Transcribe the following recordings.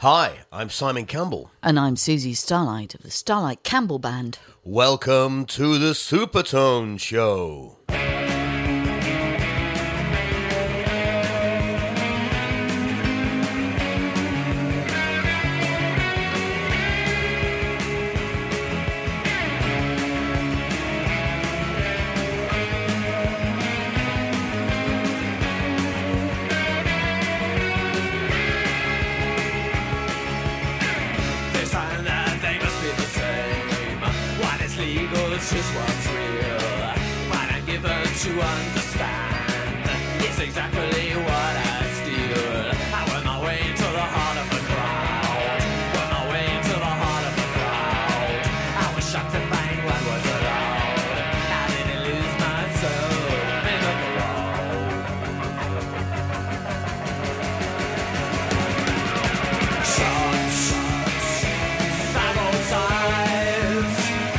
Hi, I'm Simon Campbell. And I'm Susie Starlight of the Starlight Campbell Band. Welcome to the Supertone Show. Just what's real, what I'm given to understand is exactly what I steal. I went my way into the heart of the crowd, went my way into the heart of the crowd. I was shocked to find what was allowed. I didn't lose myself in the crowd. Shots by both sides.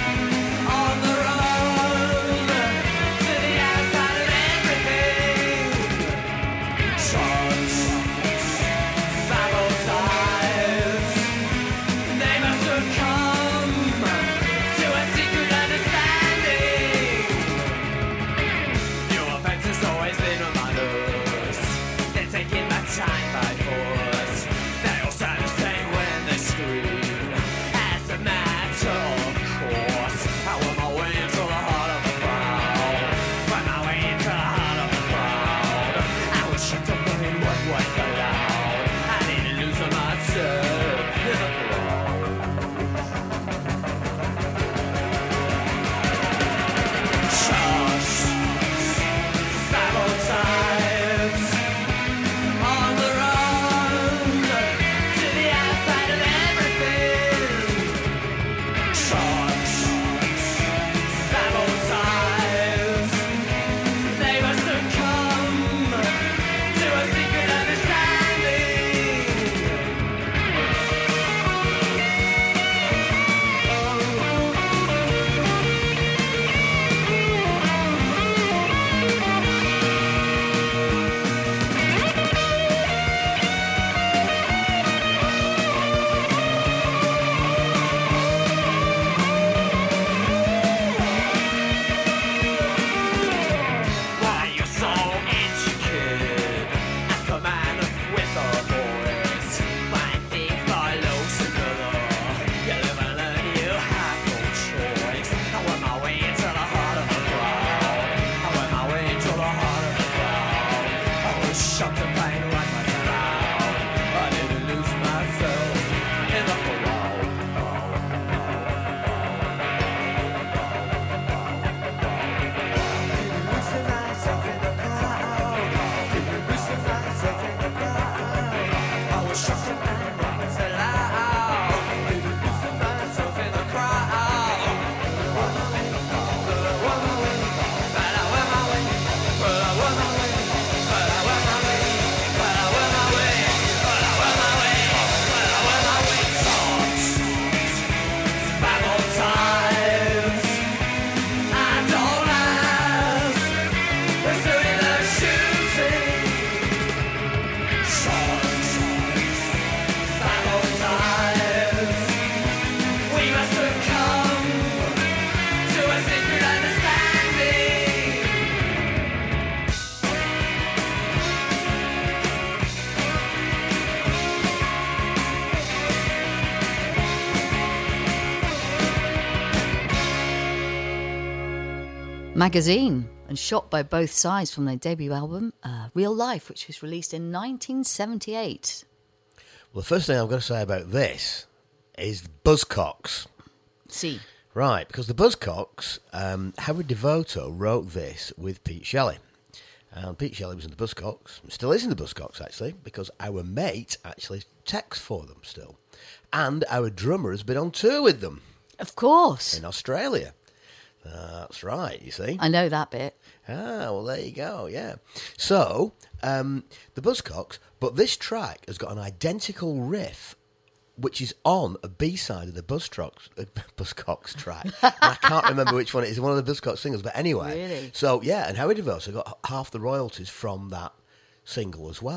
Magazine, and shot by both sides from their debut album, Real Life, which was released in 1978. Well, the first thing I've got to say about this is the Buzzcocks. See. Right, because the Buzzcocks, Harry Devoto wrote this with Pete Shelley. And Pete Shelley was in the Buzzcocks, still is in the Buzzcocks actually, because our mate actually texts for them still. And our drummer has been on tour with them. Of course. In Australia. That's right, you see. I know that bit. Ah, well, there you go, yeah. So, the Buzzcocks, but this track has got an identical riff, which is on a B-side of the Buzzcocks track. And I can't remember which one it is, one of the Buzzcocks singles, but anyway. Really? So, yeah, and Harry Devoto got half the royalties from that single as well.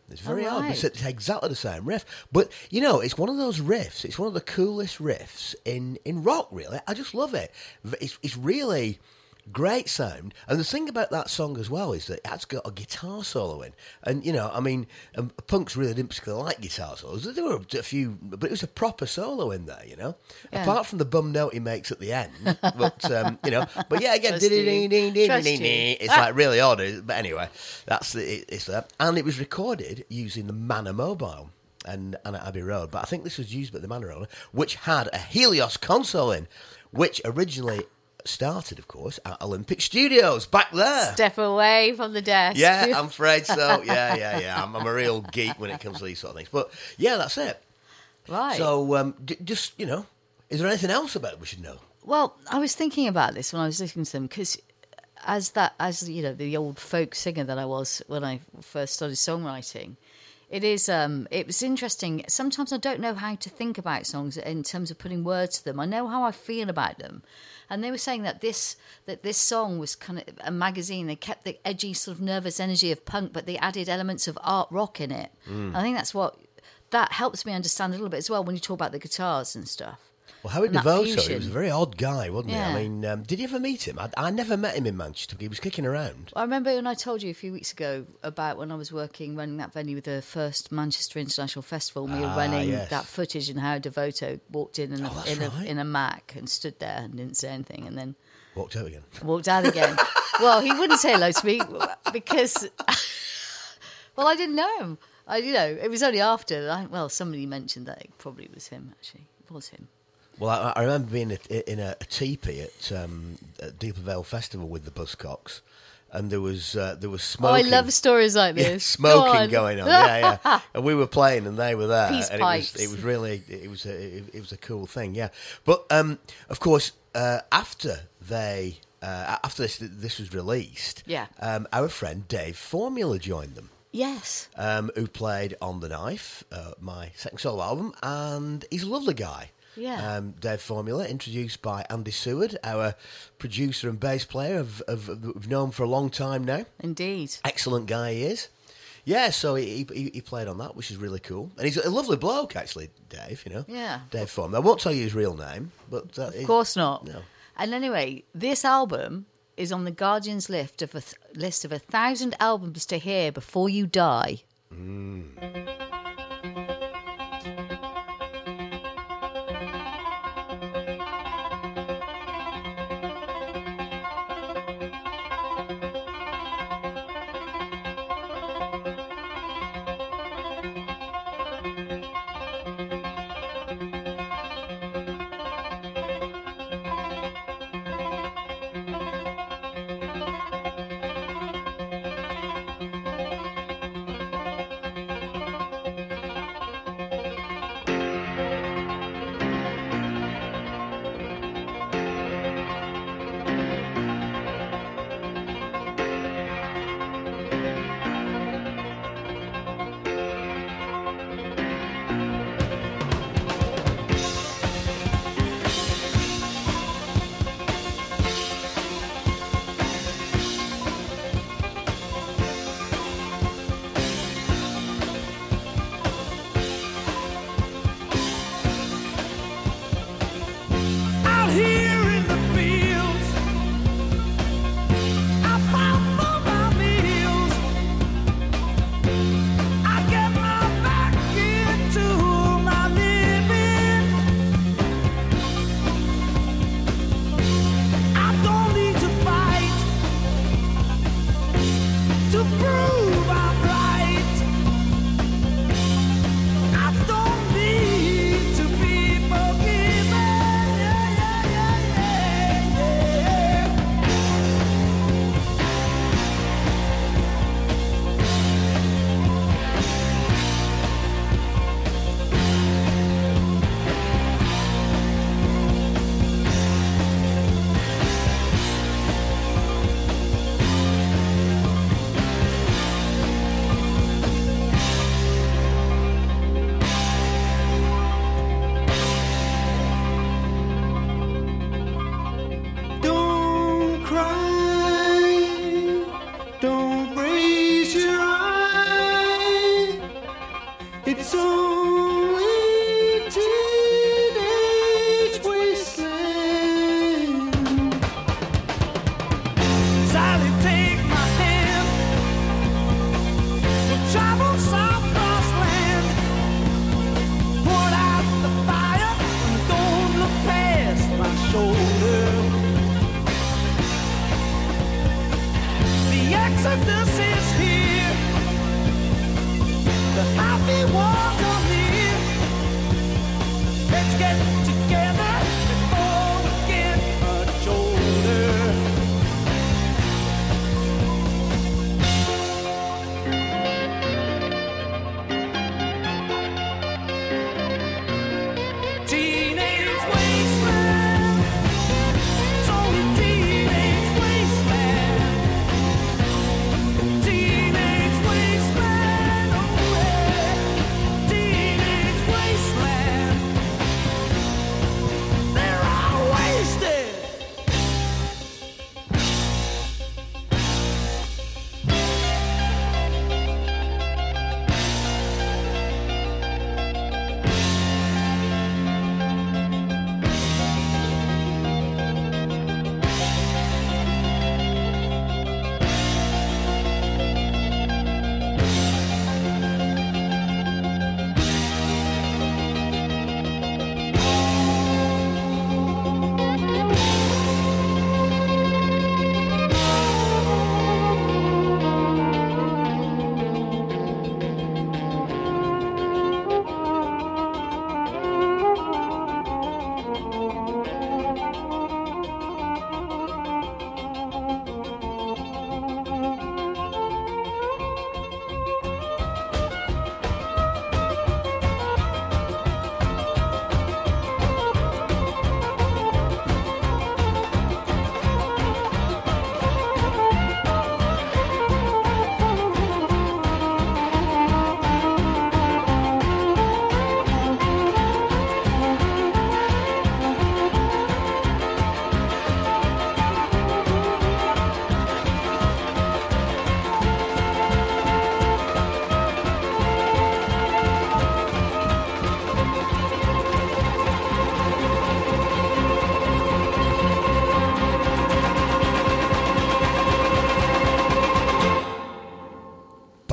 It's very Oh, odd. right. It's exactly the same riff. But, you know, it's one of those riffs. It's one of the coolest riffs in rock, really. I just love it. It's really great sound. And the thing about that song as well is that it's got a guitar solo in. And, you know, I mean, punks really didn't particularly like guitar solos. There were a few, but it was a proper solo in there, you know. Yeah. Apart from the bum note he makes at the end. But, you know, but yeah, again, Trust you. Trust you. it's like really odd. But anyway, it's there. And it was recorded using the Manor Mobile and at Abbey Road. But I think this was used by the Manor Road, which had a Helios console in, which originally started, of course, at Olympic Studios back there. Step away from the desk. Yeah, I'm afraid so. Yeah. I'm a real geek when it comes to these sort of things. But yeah, that's it. Right. So just, you know, is there anything else about it we should know? Well, I was thinking about this when I was listening to them because, as you know, the old folk singer that I was when I first started songwriting, it was interesting. Sometimes I don't know how to think about songs in terms of putting words to them. I know how I feel about them, and they were saying that this song was kind of a magazine. They kept the edgy, sort of nervous energy of punk, but they added elements of art rock in it. I think that helps me understand a little bit as well when you talk about the guitars and stuff. Well, Howard And that Devoto, he fusion. was a very odd guy, wasn't Yeah. he? I mean, did you ever meet him? I never met him in Manchester. He was kicking around. I remember when I told you a few weeks ago about when I was running that venue with the first Manchester International Festival, and we were running yes. that footage, and how Devoto walked in that's right. in a Mac and stood there and didn't say anything, and then Walked out again. walked out again. Well, he wouldn't say hello to me because, well, I didn't know him. It was only after. Somebody mentioned that it probably was him. Actually, it was him. Well, I remember being in a teepee at Deeper Vale Festival with the Buzzcocks, and there was smoking. Oh, I love stories like Yeah, this. smoking going on. Yeah. And we were playing, and they were there. Peace and pipes. it was really it was a cool thing. Yeah, but of course after this was released, Yeah. our friend Dave Formula joined them. Yes. Who played on The Knife, my second solo album, and he's a lovely guy. Yeah. Dave Formula, introduced by Andy Seward, our producer and bass player, we've known for a long time now. Indeed. Excellent guy he is. Yeah, so he played on that, which is really cool. And he's a lovely bloke, actually, Dave, you know. Yeah. Dave Formula. I won't tell you his real name, but... Of course not. No. And anyway, this album is on the Guardian's list of 1,000 albums to hear before you die.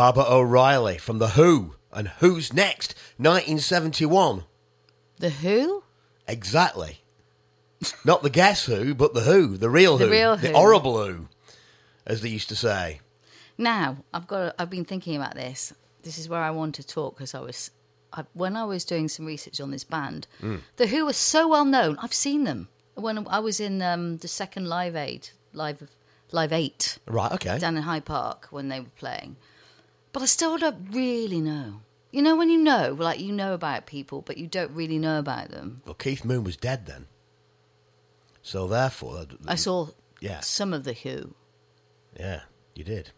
Baba O'Reilly from The Who. And Who's Next? 1971. The Who? Exactly. Not the Guess Who, but The Who. The real Who. The real The Who. horrible Who, as they used to say. Now, I've been thinking about this. This is where I want to talk because when I was doing some research on this band, The Who are so well known. I've seen them when I was in the second Live 8 Right, okay. down in Hyde Park when they were playing. But I still don't really know. You know when you know, like you know about people, but you don't really know about them. Well, Keith Moon was dead then. So therefore... I saw Yeah. some of The Who. Yeah, you did.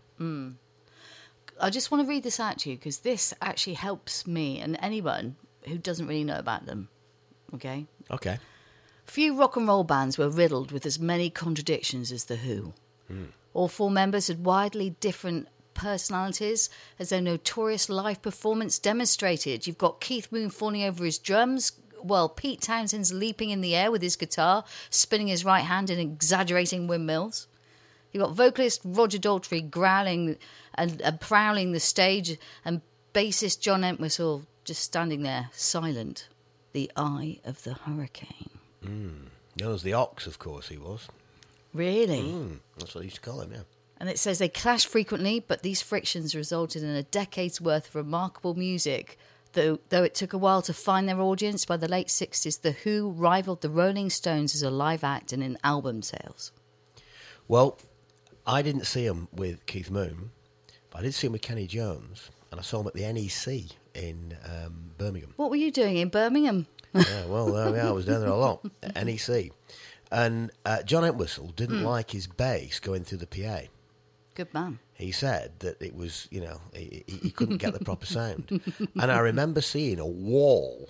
I just want to read this out to you because this actually helps me and anyone who doesn't really know about them. Okay? Okay. Few rock and roll bands were riddled with as many contradictions as The Who. All four members had widely different personalities, as their notorious live performance demonstrated. You've got Keith Moon falling over his drums, while Pete Townshend's leaping in the air with his guitar, spinning his right hand in exaggerating windmills. You've got vocalist Roger Daltrey growling and prowling the stage, and bassist John Entwistle just standing there, silent, the eye of the hurricane. Known as the Ox, of course, he was. Really? That's what they used to call him, yeah. And it says they clashed frequently, but these frictions resulted in a decade's worth of remarkable music. Though it took a while to find their audience, by the late 60s, The Who rivaled the Rolling Stones as a live act and in album sales. Well, I didn't see him with Keith Moon, but I did see him with Kenny Jones, and I saw him at the NEC in Birmingham. What were you doing in Birmingham? Yeah, well, I was down there a lot at NEC. And John Entwistle didn't like his bass going through the PA. Good man. He said that it was, he couldn't get the proper sound. And I remember seeing a wall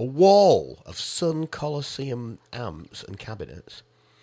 of Sun Coliseum amps and cabinets.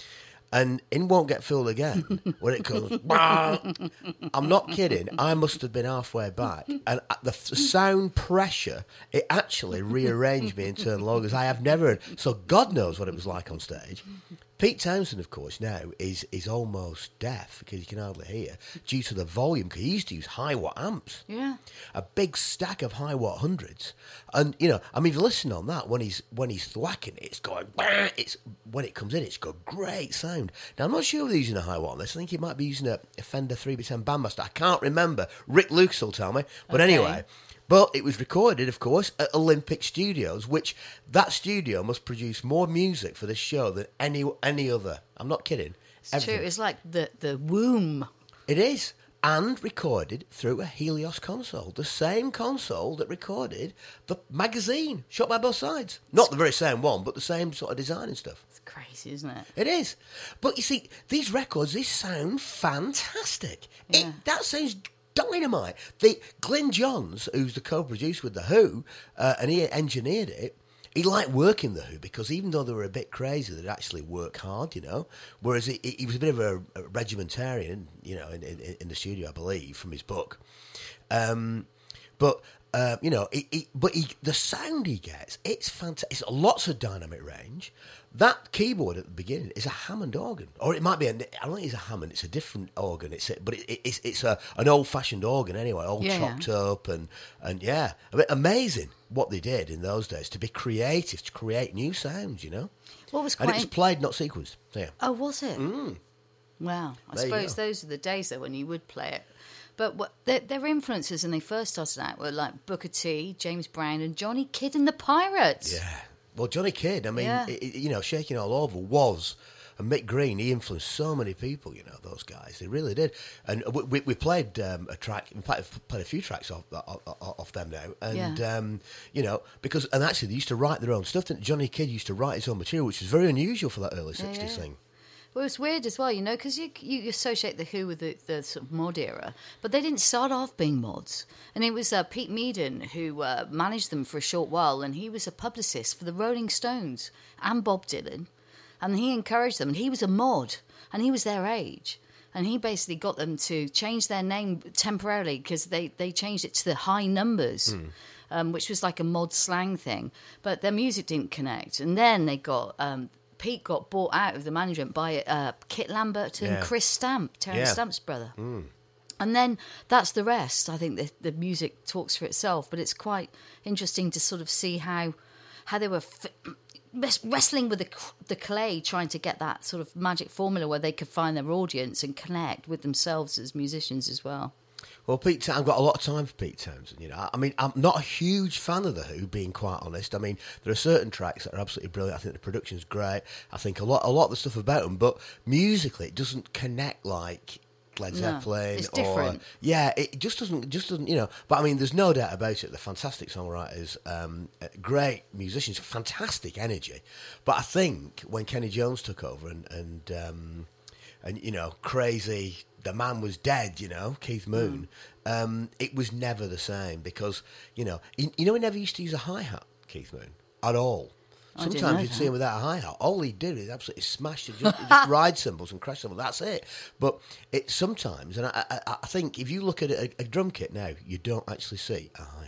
And it won't get filled again when it goes, bah! I'm not kidding. I must have been halfway back. And the sound pressure, it actually rearranged me internal organs. I have never heard. So God knows what it was like on stage. Pete Townsend, of course, now is almost deaf because he can hardly hear due to the volume, because he used to use high-watt amps. Yeah. A big stack of high-watt hundreds. And, if you listen on that, when he's thwacking it, it's going, bah! When it comes in, it's got great sound. Now, I'm not sure if he's using a high-watt on this. I think he might be using a Fender 3B10 Bandmaster. I can't remember. Rick Lucas will tell me. But anyway... But it was recorded, of course, at Olympic Studios, which that studio must produce more music for this show than any other. I'm not kidding. It's true. It's like the womb. It is. And recorded through a Helios console. The same console that recorded the magazine, shot by both sides. Not the very same one, but the same sort of design and stuff. It's crazy, isn't it? It is. But you see, these records, they sound fantastic. Yeah. That sounds dynamite. Glyn Johns, who's the co-producer with The Who, and he engineered it, he liked working The Who because even though they were a bit crazy, they'd actually work hard, Whereas he was a bit of a regimentarian, in the studio, I believe, from his book. The sound he gets, it's fantastic. It's lots of dynamic range. That keyboard at the beginning is a Hammond organ, or it might be. I don't think it's a Hammond. It's a different organ. It's an old-fashioned organ anyway, all chopped up and yeah. I mean, amazing what they did in those days to be creative, to create new sounds. What was and it was played, not sequenced. So, yeah. Oh, was it? Wow. I There you suppose go. those are the days though when you would play it. But their influences when they first started out were like Booker T, James Brown, and Johnny Kidd and the Pirates. Yeah. Well, Johnny Kidd, I mean, Yeah. Shaking All Over was, and Mick Green, he influenced so many people, those guys. They really did. And we played a track, in fact, played a few tracks off them now. And, because actually they used to write their own stuff. Johnny Kidd used to write his own material, which was very unusual for that early 60s thing. Well, it's weird as well, because you associate The Who with the sort of mod era, but they didn't start off being mods. And it was Pete Meaden who managed them for a short while, and he was a publicist for the Rolling Stones and Bob Dylan, and he encouraged them, and he was a mod, and he was their age. And he basically got them to change their name temporarily because they changed it to the High Numbers, which was like a mod slang thing. But their music didn't connect. And then they got... Pete got bought out of the management by Kit Lambert and Chris Stamp, Terence Stamp's brother. And then that's the rest. I think the music talks for itself, but it's quite interesting to sort of see how they were wrestling with the clay, trying to get that sort of magic formula where they could find their audience and connect with themselves as musicians as well. Well, I've got a lot of time for Pete Townsend. You know, I mean, I'm not a huge fan of the Who, being quite honest. I mean, there are certain tracks that are absolutely brilliant. I think the production's great. I think a lot of the stuff about them, but musically, it doesn't connect like Led Zeppelin. It's different. It just doesn't. You know, but I mean, there's no doubt about it. They're fantastic songwriters, great musicians, fantastic energy. But I think when Kenny Jones took over and you know, crazy. The man was dead, you know, Keith Moon. It was never the same because, you know, he never used to use a hi-hat, Keith Moon, at all. Sometimes you'd see him without a hi-hat. All he'd do is absolutely smash it, just ride cymbals and crash cymbals. That's it. But it sometimes, and I think if you look at a drum kit now, you don't actually see a hi-hat.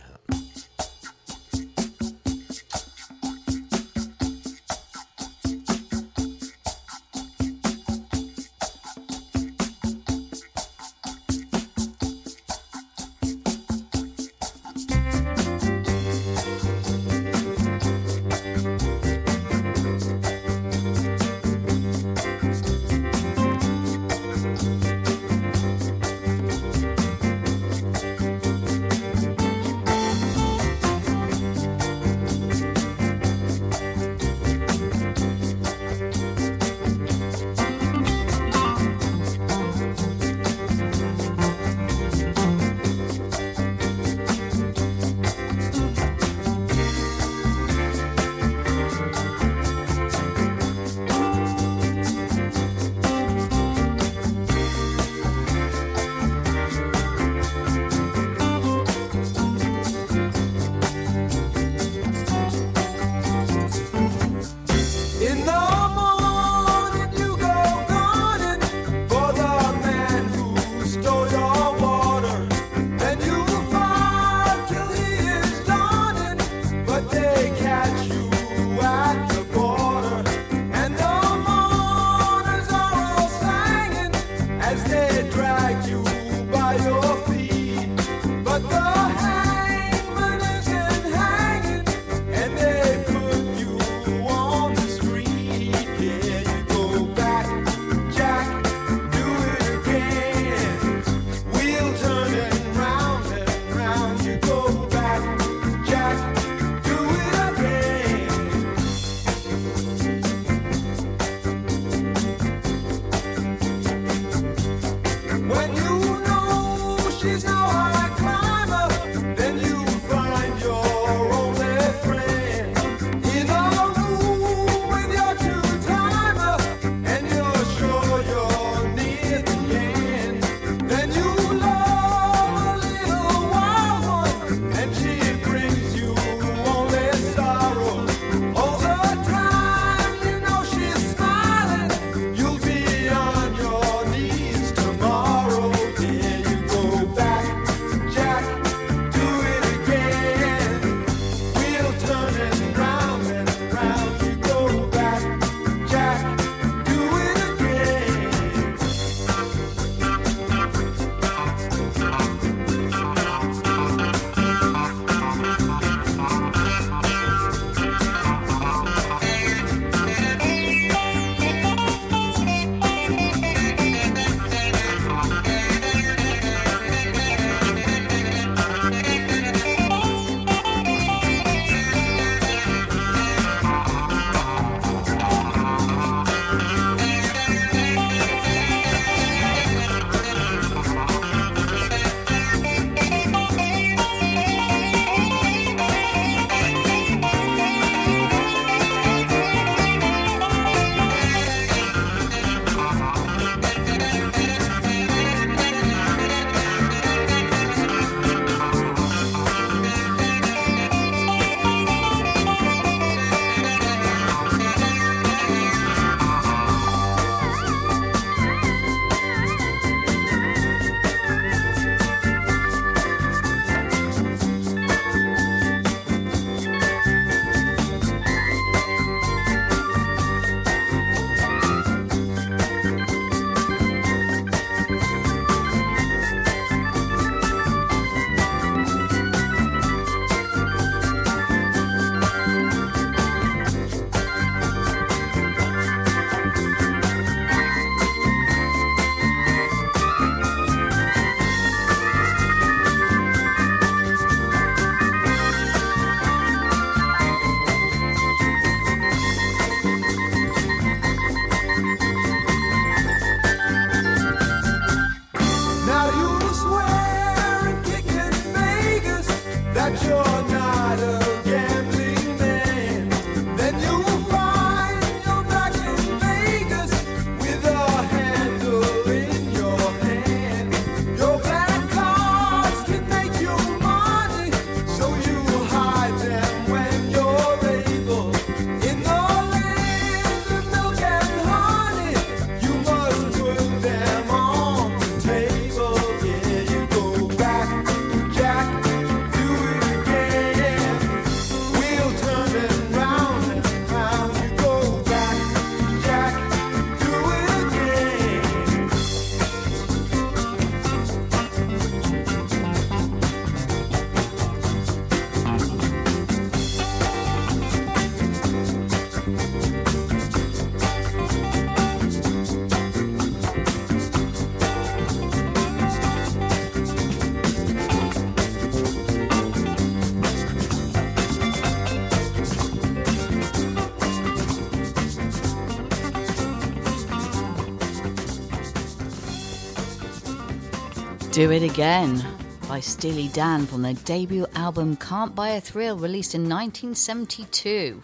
Do It Again by Steely Dan from their debut album Can't Buy a Thrill, released in 1972.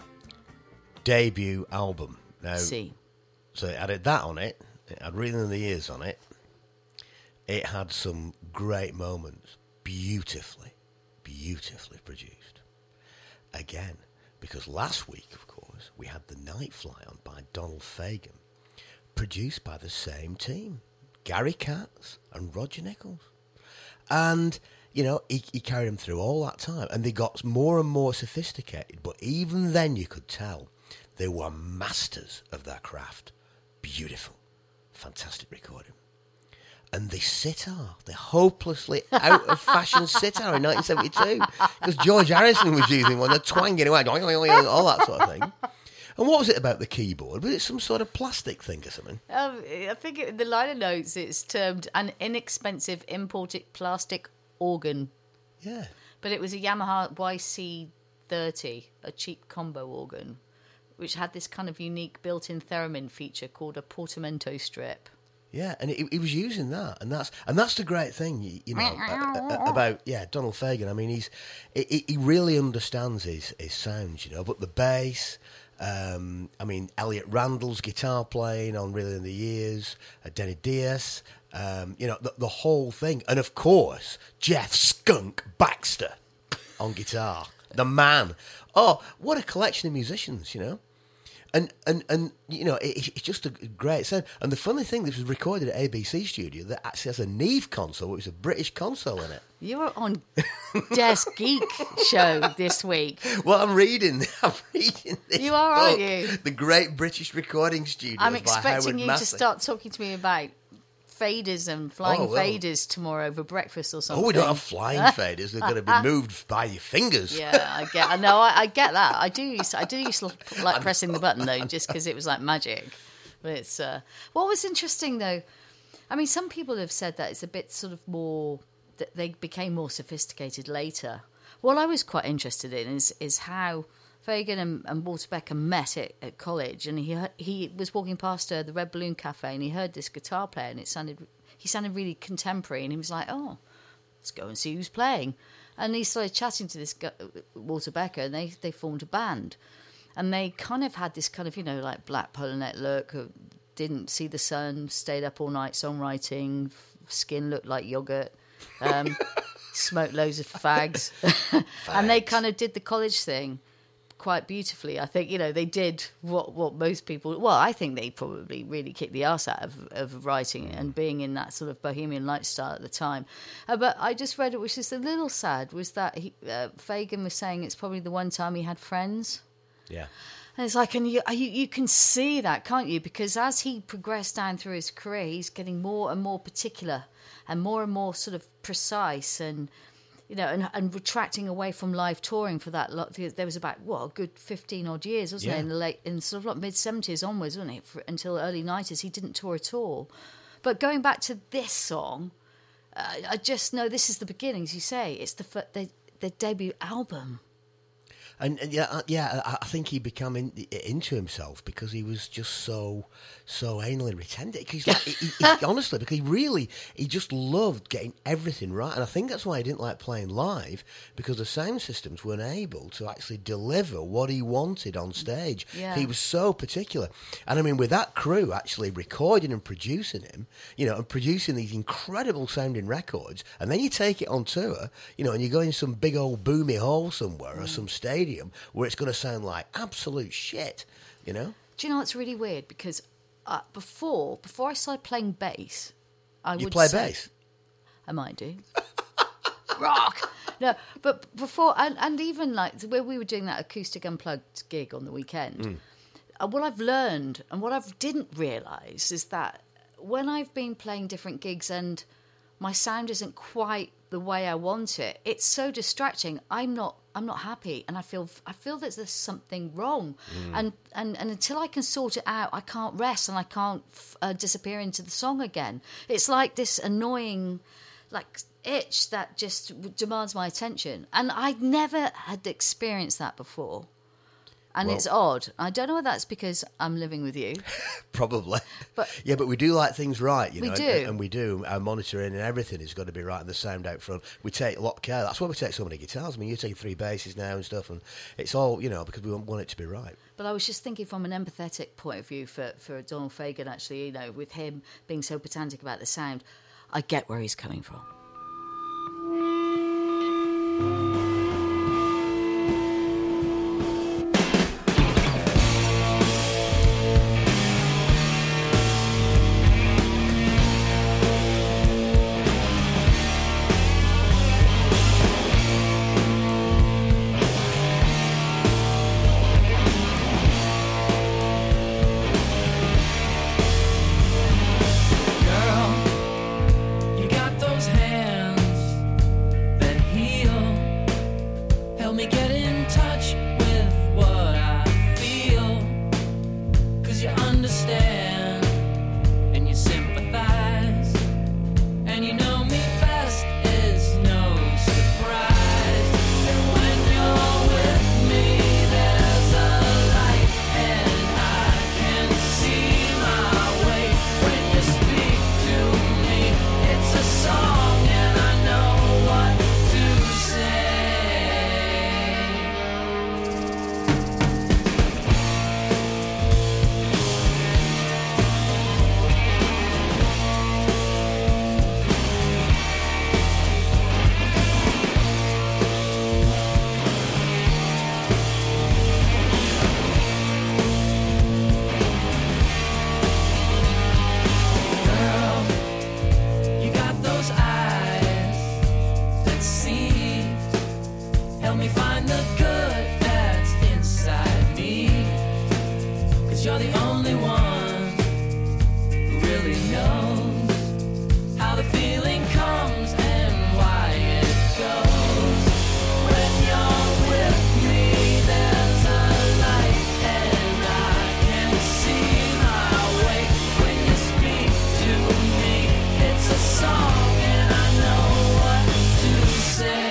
Debut album. Now, See. So it had that on it. It had Reeling in the Years on it. It had some great moments. Beautifully produced. Again, because last week, of course, we had The Night Fly on by Donald Fagen, produced by the same team, Gary Katz and Roger Nichols. And, you know, he carried them through all that time, and they got more and more sophisticated, but even then you could tell they were masters of their craft. Beautiful, fantastic recording. And the sitar, the hopelessly out-of-fashion sitar in 1972, because George Harrison was using one, they're twanging away, all that sort of thing. And what was it about the keyboard? Was it some sort of plastic thing or something? I think in the liner notes it's termed an inexpensive imported plastic organ. Yeah. But it was a Yamaha YC30, a cheap combo organ, which had this kind of unique built-in theremin feature called a portamento strip. Yeah, and he was using that, and that's the great thing, you know, about Donald Fagen. I mean, he really understands his sounds, you know. But the bass, I mean, Elliot Randall's guitar playing on Reeling in the Years, Denny Diaz, you know, the whole thing, and of course Jeff Skunk Baxter on guitar, the man. Oh, what a collection of musicians, you know. And you know, it's just a great sound. And the funny thing, this was recorded at ABC Studio that actually has a Neve console, which is a British console in it. You were on Desk Geek show this week. Well, I'm reading this. You are, aren't you? The Great British Recording Studio. I'm expecting you to start talking to me about faders and flying faders tomorrow over breakfast or something. Oh, we don't have flying faders. They're going to be moved by your fingers. Yeah, I get that. I do used to like pressing the button though, just because it was like magic. But it's what was interesting though. I mean, some people have said that it's a bit sort of more that they became more sophisticated later. What I was quite interested in is how Fagen and Walter Becker met at college, and he was walking past the Red Balloon Cafe, and he heard this guitar player, and he sounded really contemporary, and he was like, "Oh, let's go and see who's playing." And he started chatting to this guy, Walter Becker, and they formed a band, and they kind of had this kind of, you know, like black polo net look, didn't see the sun, stayed up all night songwriting, skin looked like yogurt. Smoked loads of fags. And they kind of did the college thing quite beautifully. I think, you know, they did what most people... Well, I think they probably really kicked the arse out of writing and being in that sort of bohemian lifestyle at the time. But I just read it, which is a little sad, was that Fagen was saying it's probably the one time he had friends. Yeah. And it's like, and you can see that, can't you? Because as he progressed down through his career, he's getting more and more particular and more sort of precise, and you know, and retracting away from live touring for that lot. There was about a good 15 odd years, wasn't it? In sort of like mid 70s onwards, wasn't it? Until early 90s, he didn't tour at all. But going back to this song, I just know this is the beginning, as you say. It's the debut album. And I think he became into himself because he was just so anally retentive. He's like, he honestly, because he just loved getting everything right. And I think that's why he didn't like playing live, because the sound systems weren't able to actually deliver what he wanted on stage. Yeah. He was so particular. And I mean, with that crew actually recording and producing him, you know, and producing these incredible sounding records, and then you take it on tour, you know, and you go in some big old boomy hall somewhere or some stadium where it's going to sound like absolute shit, you know? Do you know what's really weird? Because before I started playing bass, You play bass? I might do. Rock! No, but before, and even like where we were doing that acoustic unplugged gig on the weekend, what I've learned and what I didn't realise is that when I've been playing different gigs and my sound isn't quite the way I want it, it's so distracting. I'm not happy, and I feel that there's something wrong, and until I can sort it out, I can't rest, and I can't disappear into the song again. It's like this annoying, like, itch that just demands my attention, and I never had experienced that before. And Well- it's odd. I don't know whether that's because I'm living with you. Probably. But- but we do like things right, you We know. do. And we do. Our monitoring and everything has got to be right, and the sound out front. We take a lot of care. That's why we take so many guitars. I mean, you take 3 basses now and stuff, and it's all, you know, because we want it to be right. But I was just thinking from an empathetic point of view for Donald Fagen, actually, you know, with him being so pedantic about the sound, I get where he's coming from. Girl, you got those hands that heal. Help me get in touch with what I feel. 'Cause you understand and you sympathize. And you know me best is no surprise. And when you're with me, there's a light, and I can see my way. When you speak to me, it's a song, and I know what to say. Girl, you got those eyes that see. Help me find the good that's inside me. 'Cause you're the only one who really knows how the feeling comes and why it goes. When you're with me, there's a light, and I can see my way. When you speak to me, it's a song, and I know what to say.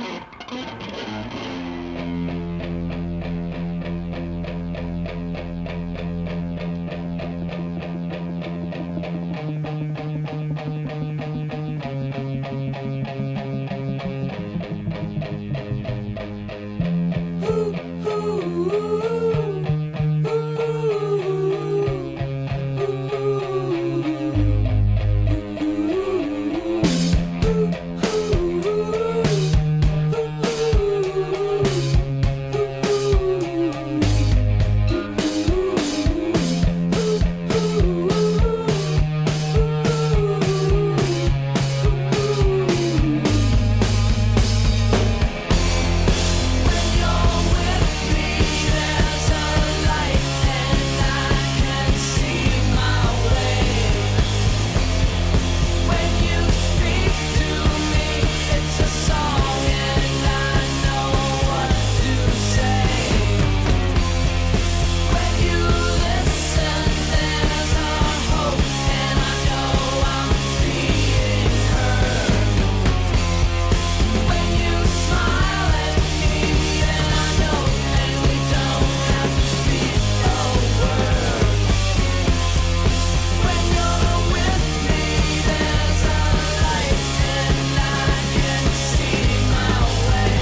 When you're with me, there's a light, and I can see my way. When you speak to me, it's a song, and I know what to say. When you listen, there's a hope, and I know I'm being heard. When you smile at me, and I know, and we don't have to speak a word. When you're with me, there's a light, and I can see my way.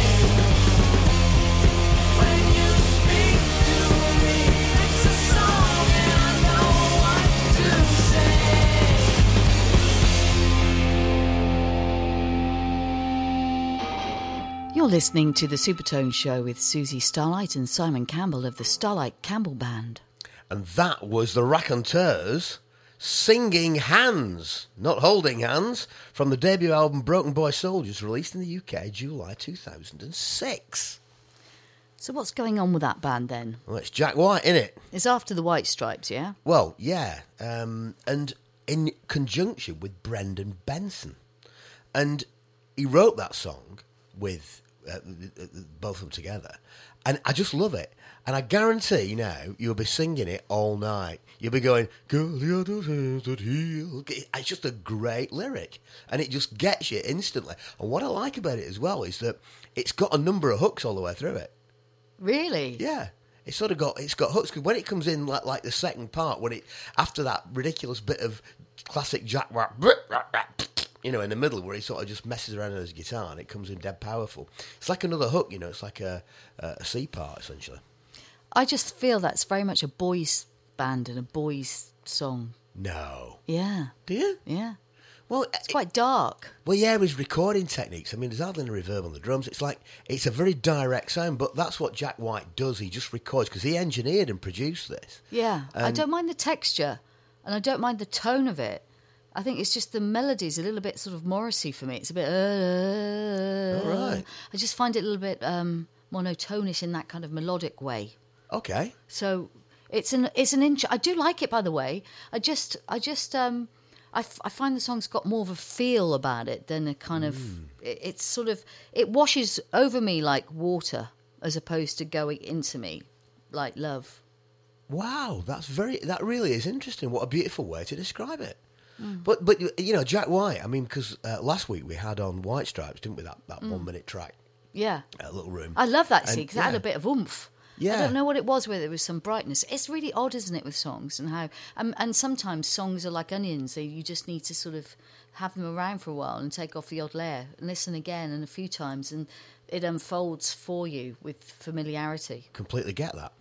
When you speak to me, it's a song, and I know what to say. You're listening to The Supertone Show with Susie Starlight and Simon Campbell of the Starlight Campbell Band. And that was the Raconteurs singing Hands, not holding hands, from the debut album Broken Boy Soldiers, released in the UK July 2006. So what's going on with that band then? Well, it's Jack White, innit? It's after the White Stripes, yeah? Well, yeah. And in conjunction with Brendan Benson. And he wrote that song with both of them together. And I just love it. And I guarantee now you'll be singing it all night. You'll be going, girl, you're the hands that heal. It's just a great lyric. And it just gets you instantly. And what I like about it as well is that it's got a number of hooks all the way through it. Really? Yeah. it's got hooks. 'Cause when it comes in like the second part, when it after that ridiculous bit of classic Jack White, you know, in the middle where he sort of just messes around on his guitar and it comes in dead powerful. It's like another hook, you know. It's like a C part essentially. I just feel that's very much a boys' band and a boys' song. No, Yeah, do you? yeah. Well, It's quite dark. well, yeah, his recording techniques. I mean, there's hardly any reverb on the drums. It's a very direct sound, but that's what Jack White does. He just records because he engineered and produced this. Yeah, I don't mind the texture, and I don't mind the tone of it. I think it's just the melody's a little bit sort of Morrissey for me. It's a bit. All right. I just find it a little bit monotonish in that kind of melodic way. Okay. So it's an I do like it, by the way. I find the song's got more of a feel about it than a kind of. It's sort of it washes over me like water as opposed to going into me like love. Wow, that really is interesting. What a beautiful way to describe it. But you know, Jack White. I mean, because last week we had on White Stripes, didn't we? That 1 minute track, Yeah, Little Room. I love that, see, And, because it had a bit of oomph. Yeah. I don't know what it was, whether it was some brightness. It's really odd, isn't it, with songs and how... and sometimes songs are like onions. You just need to sort of have them around for a while and take off the odd layer and listen again and a few times, and it unfolds for you with familiarity. Completely get that.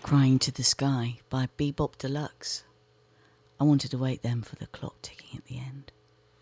Crying to the Sky by Bebop Deluxe. I wanted to wait then for the clock ticking at the end.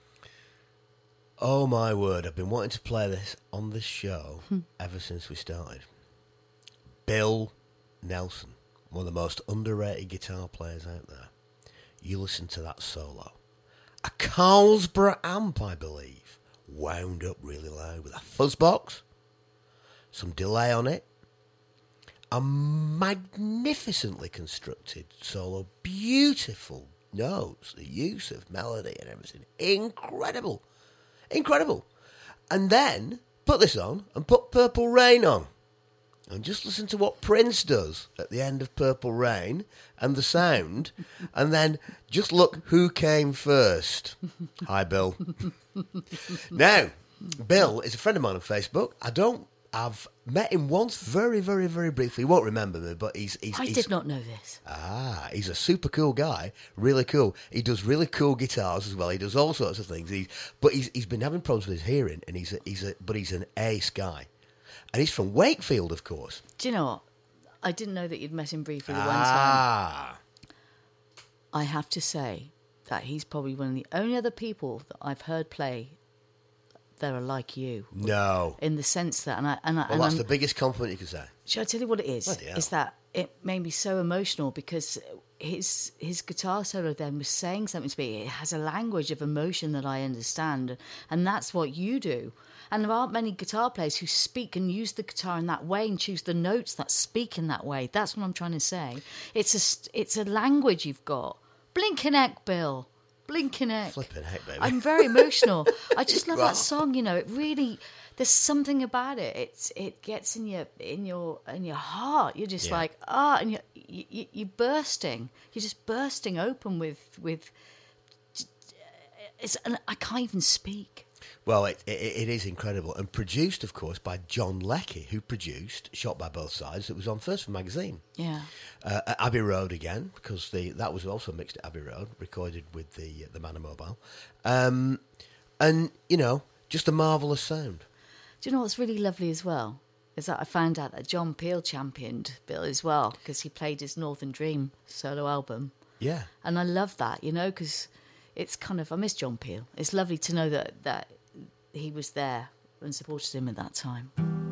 Oh my word, I've been wanting to play this on this show ever since we started. Bill Nelson, one of the most underrated guitar players out there. You listen to that solo. A Carlsborough amp, I believe, wound up really loud with a fuzz box, some delay on it, a magnificently constructed solo, beautiful notes, the use of melody and everything. Incredible. Incredible. And then put this on and put Purple Rain on. And just listen to what Prince does at the end of Purple Rain and the sound. And then just look who came first. Hi, Bill. Now, Bill is a friend of mine on Facebook. I've met him once very, very, very briefly. He won't remember me, but he's I did not know this. He's a super cool guy. Really cool. He does really cool guitars as well. He does all sorts of things. He's been having problems with his hearing, and he's an ace guy. And he's from Wakefield, of course. Do you know what? I didn't know that you'd met him briefly the one time. I have to say that he's probably one of the only other people that I've heard play that are like you. No. In the sense that... Well, that's the biggest compliment you can say. Shall I tell you what it is? Bloody hell. Is that it made me so emotional because his guitar solo then was saying something to me. It has a language of emotion that I understand, and that's what you do. And there aren't many guitar players who speak and use the guitar in that way and choose the notes that speak in that way. That's what I'm trying to say. It's a language you've got. Blinking heck, Bill. Blinking heck. Flipping heck, baby. I'm very emotional. I just love that song. You know, it really. There's something about it. It gets in your heart. You're just like and you're bursting. You're just bursting open with. And I can't even speak. Well, it is incredible. And produced, of course, by John Leckie, who produced Shot by Both Sides. That was on First for Magazine. Yeah. At Abbey Road again, because that was also mixed at Abbey Road, recorded with the Manor Mobile. And, you know, just a marvellous sound. Do you know what's really lovely as well? Is that I found out that John Peel championed Bill as well, because he played his Northern Dream solo album. Yeah. And I love that, you know, because it's kind of... I miss John Peel. It's lovely to know that he was there and supported him at that time.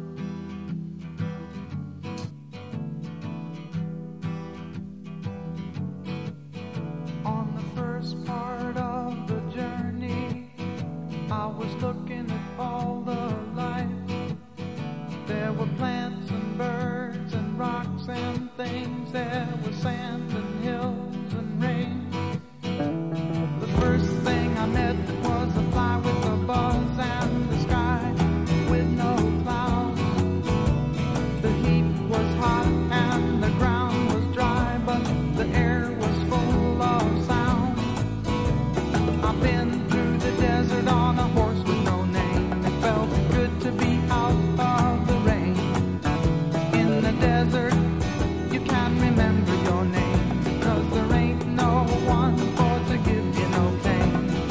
On the first part of the journey, I was looking at all the life. There were plants and birds and rocks and things. There was sand and hills and rain. The first thing I met was a fly with a buzz and the sky with no clouds. The heat was hot and the ground was dry, but the air was full of sound. I've been through the desert on a horse with no name. It felt good to be out of the rain. In the desert, you can't remember your name, because there ain't no one for to give you no pain.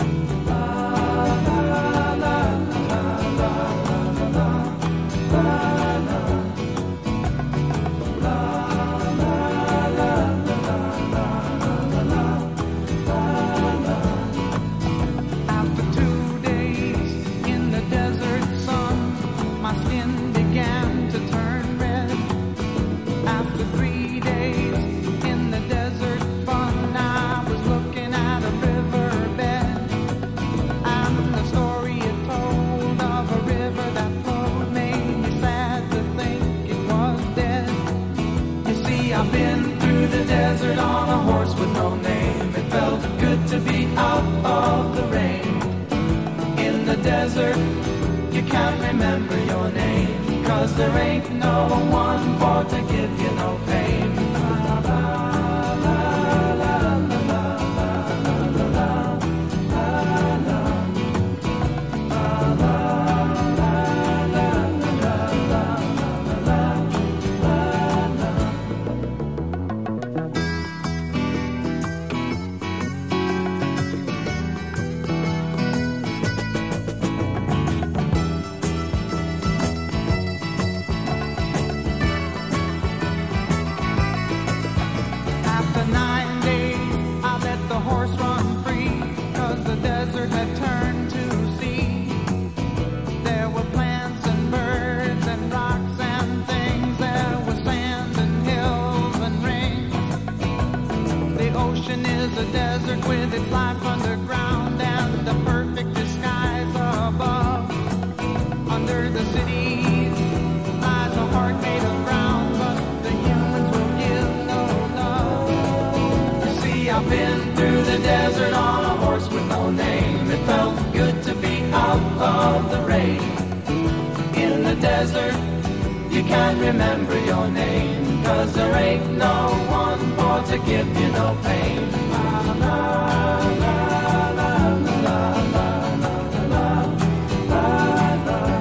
After 2 days in the desert sun, my skin began to turn red. After 3 days in the desert fun, I was looking at a riverbed, and the story it told of a river that flowed made me sad to think it was dead. You see, I've been through the desert on a horse with no name. It felt good to be out of the rain. In the desert, you can't remember your name, 'cause there ain't no one for to give you no pain. the desert had turned to sea. There were plants and birds and rocks and things. There was sand and hills and rings. The ocean is a desert with its life underground and the perfect disguise above. Under the cities lies a heart made of brown, but the humans will give no love. You see, I've been through the desert on a horse with no name. It felt good to be out of the rain. In the desert, you can't remember your name, 'cause there ain't no one for to give you no pain. La, la, la, la, la, la, la, la, la, la.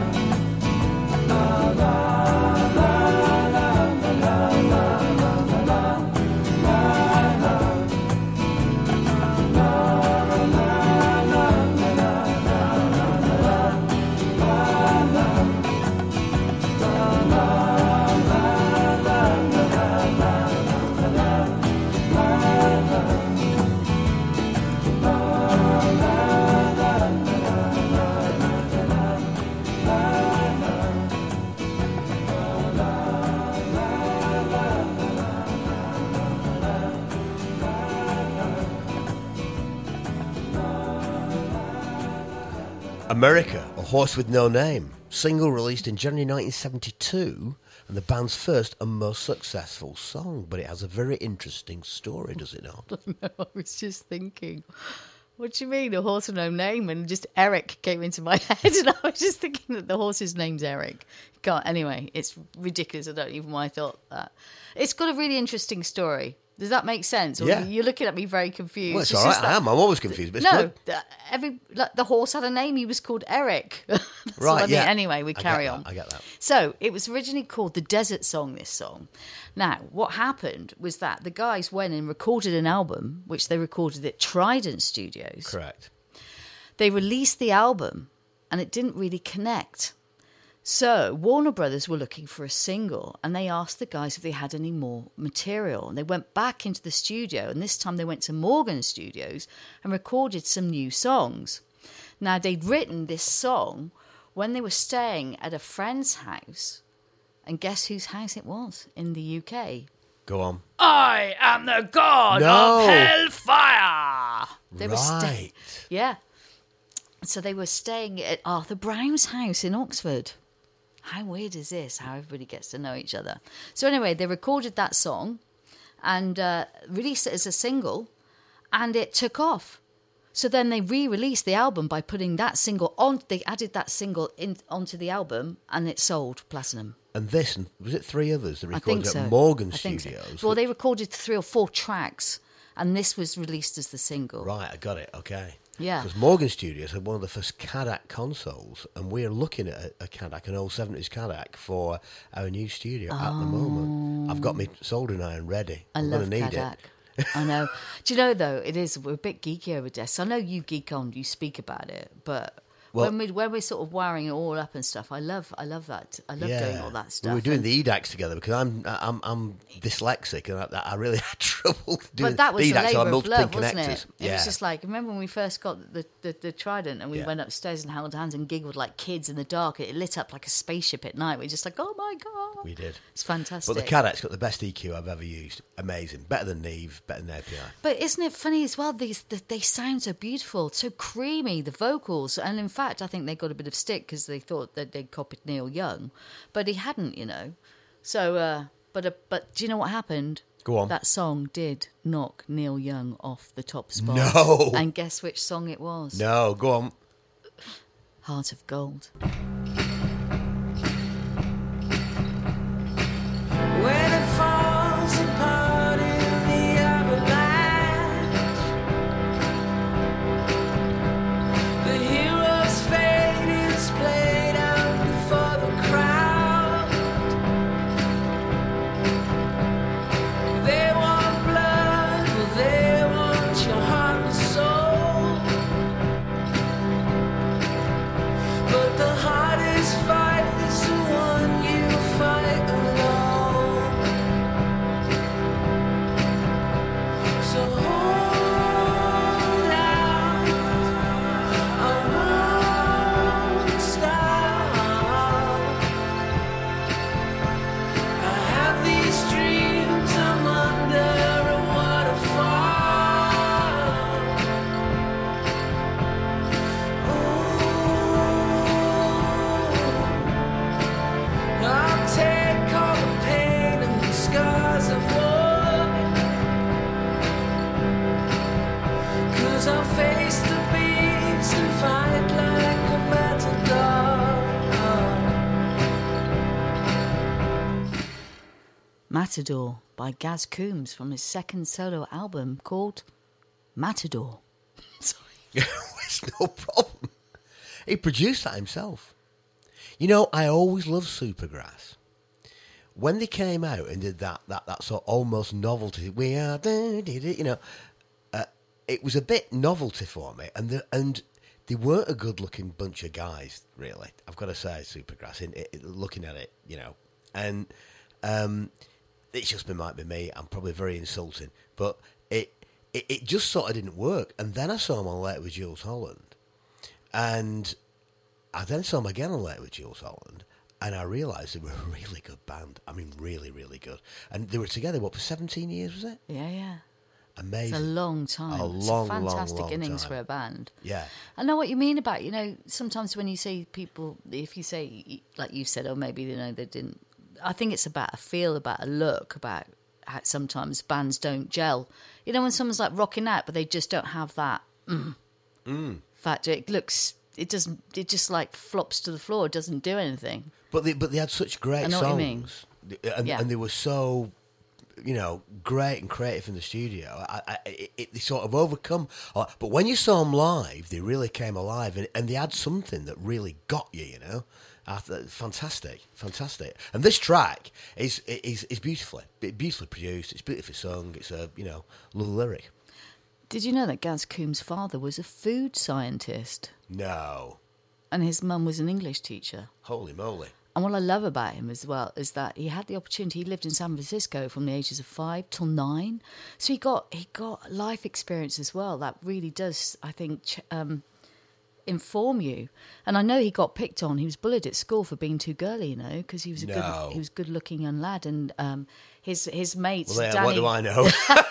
America, A Horse with No Name, single released in January 1972, and the band's first and most successful song. But it has a very interesting story, does it not? No, I was just thinking, what do you mean, a horse with no name? And just Eric came into my head, and I was just thinking that the horse's name's Eric. Anyway, it's ridiculous. I don't even know why I thought that. It's got a really interesting story. Does that make sense? Or Yeah. You're looking at me very confused. Well, it's It's all right. just that- I am. I'm always confused. But it's No, good. the horse had a name. He was called Eric. That's Right, what I mean. yeah. Anyway, we I get carry that, on. I get that. So it was originally called The Desert Song, this song. Now, what happened was that the guys went and recorded an album, which they recorded at Trident Studios. Correct. They released the album, and it didn't really connect. So Warner Brothers were looking for a single, and they asked the guys if they had any more material. And they went back into the studio, and this time they went to Morgan Studios and recorded some new songs. Now, they'd written this song when they were staying at a friend's house, and guess whose house it was in the UK? Go on. I am the god No. of hellfire. They were Right. yeah. So they were staying at Arthur Brown's house in Oxford. How weird is this? How everybody gets to know each other. So anyway, they recorded that song and released it as a single, and it took off. So then they re-released the album by putting that single on. They added that single onto the album, and it sold platinum. And this, was it 3 others that I think recorded so. at Morgan I think Studios? so. Well, they recorded 3 or 4 tracks, and this was released as the single. Right, I got it. Okay. Yeah. Because Morgan Studios had one of the first Kodak consoles, and we're looking at a Kodak, an old 70s Kodak, for our new studio at the moment. I've got my soldering iron ready. I I'm love going to need Kodak. it. I know. Do you know, though, we're a bit geeky over desks. I know you geek on, you speak about it, but Well- when we're sort of wiring it all up and stuff, I love that. I love doing all that stuff. We were doing And- the EDAX together because I'm dyslexic and I really had trouble doing But that was the a EDAX, so I labour of multiple love, wasn't connectors. it? It was just like, remember when we first got the Trident and we Yeah. went upstairs and held hands and giggled like kids in the dark. It lit up like a spaceship at night. We're just like, oh my God. We did. It's fantastic. But the Kodak's got the best EQ I've ever used. Amazing. Better than Neve, better than API. But isn't it funny as well? They sound so beautiful, so creamy, the vocals. And in fact, I think they got a bit of stick because they thought that they'd copied Neil Young. But he hadn't, you know. So, but do you know what happened? Go on. That song did knock Neil Young off the top spot. No. And guess which song it was? No, go on. Heart of Gold. When it falls apart in the avalanche, the hero's fate is played out before the crowd. They want blood, well, they want your heart and soul. But the heart So face the beats and fight like a matador. Matador by Gaz Coombs from his second solo album called Matador. Sorry. It's no problem. He produced that himself. You know, I always loved Supergrass. When they came out and did that sort of almost novelty, we are, you know, it was a bit novelty for me, and they weren't a good-looking bunch of guys, really. I've got to say, Supergrass, looking at it, you know, and it's just might be me. I'm probably very insulting, but it just sort of didn't work. And then I saw him on later with Jules Holland, and I then saw him again on later with Jules Holland. And I realised they were a really good band. I mean, really, really good. And they were together, for 17 years, was it? Yeah. Amazing. It's a long time. It's a fantastic long innings time for a band. Yeah. I know what you mean about, you know, sometimes when you see people, if you say, like you said, oh, maybe, you know, they didn't. I think it's about a feel, about a look, about how sometimes bands don't gel. You know, when someone's like rocking out, but they just don't have that factor. It just like flops to the floor. It doesn't do anything. But they had such great I know songs. what you mean. And they were so, you know, great and creative in the studio. They sort of overcome. But when you saw them live, they really came alive, and they had something that really got you. You know, fantastic. And this track is beautifully produced. It's beautifully sung. It's a little lyric. Did you know that Gaz Coombs' father was a food scientist? No. And his mum was an English teacher. Holy moly. And what I love about him as well is that he had the opportunity. He lived in San Francisco from the ages of 5 till 9, so he got life experience as well. That really does, I think, inform you. And I know he got picked on. He was bullied at school for being too girly, you know, because he was a good-looking young lad. And his mates. Well, Danny, what do I know?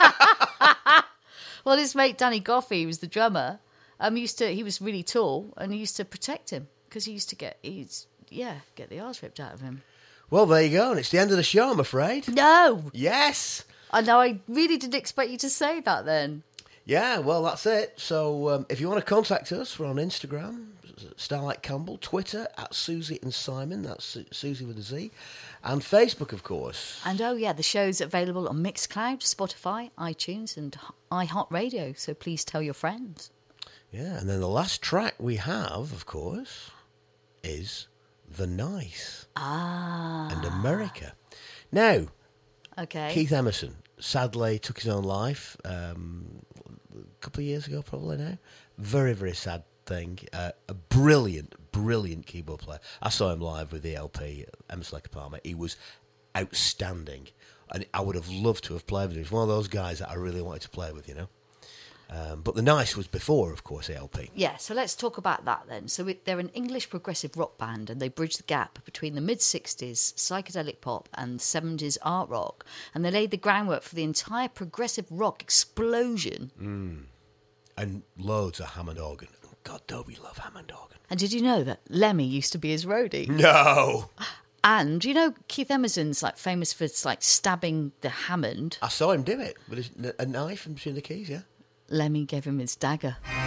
Well, his mate Danny Goffey, who was the drummer, he was really tall, and he used to protect him because he used to get the arse ripped out of him. Well, there you go, and it's the end of the show, I'm afraid. No! Yes! I know, I really didn't expect you to say that then. Yeah, well, that's it. So if you want to contact us, we're on Instagram, Starlight Campbell, Twitter, at Susie and Simon, that's Susie with a Z, and Facebook, of course. And the show's available on Mixcloud, Spotify, iTunes, and iHeartRadio, so please tell your friends. Yeah, and then the last track we have, of course, is The Nice and America. Now, okay. Keith Emerson sadly took his own life a couple of years ago, probably now. Very, very sad thing. A brilliant keyboard player. I saw him live with the LP, Emerson Lake Palmer. He was outstanding, and I would have loved to have played with him. He's one of those guys that I really wanted to play with, you know. But The Nice was before, of course, ALP. Yeah, so let's talk about that then. So they're an English progressive rock band, and they bridge the gap between the mid-60s psychedelic pop and 70s art rock. And they laid the groundwork for the entire progressive rock explosion. And loads of Hammond organ. God, don't we love Hammond organ. And did you know that Lemmy used to be his roadie? No! And you know Keith Emerson's like famous for like stabbing the Hammond. I saw him do it with a knife in between the keys, yeah. Lemmy gave him his dagger.